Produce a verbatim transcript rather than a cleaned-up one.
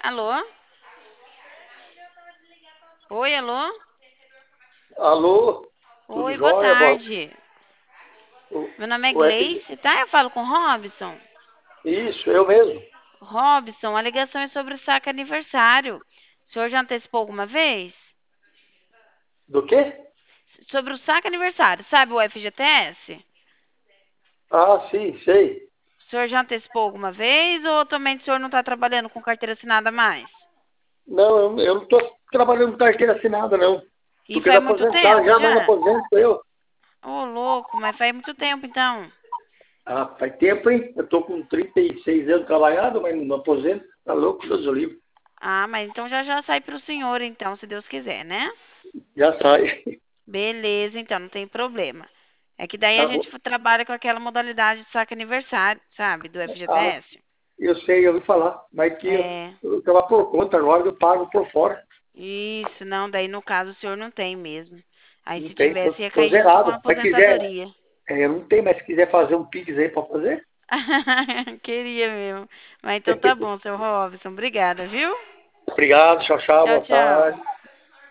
Alô? Oi, alô? Alô, tudo Oi, boa jóia? Boa... tarde. o- Meu nome é o F- Gleice, tá? Eu falo com Robson. Isso, eu mesmo. Robson, a ligação é sobre o saque aniversário. O senhor já antecipou alguma vez? Do quê? Sobre o saque aniversário, sabe o F G T S? Ah, sim, sei. O senhor já antecipou alguma vez ou também o senhor não está trabalhando com carteira assinada mais? Não, eu, eu não estou trabalhando com carteira assinada, não. E Tô querendo faz muito aposentar tempo já, mas não já? aposento eu. Ô, louco, mas faz muito tempo então. Ah, faz tempo, hein? Eu tô com trinta e seis anos trabalhado, mas não aposento. Tá louco, Deus o livre. Ah, mas então já já sai para o senhor então, se Deus quiser, né? Já sai. Beleza, então, não tem problema. É que daí a Tá bom. gente trabalha com aquela modalidade de saque aniversário, sabe? Do Ah, F G T S. eu sei, eu ouvi falar. Mas que eu, É, eu tava por conta agora, eu pago por fora. isso, não, daí no caso o senhor não tem mesmo. Aí Não se tem, tô, tivesse ia tô cair junto com a zerado. Mas quiser, aposentadoria. é, eu não tenho, mas se quiser fazer um Pix aí pra fazer, Queria mesmo. Mas então tá bom, seu Robson. Obrigada, viu? obrigado, tchau, tchau, Tchau, boa tchau. tarde.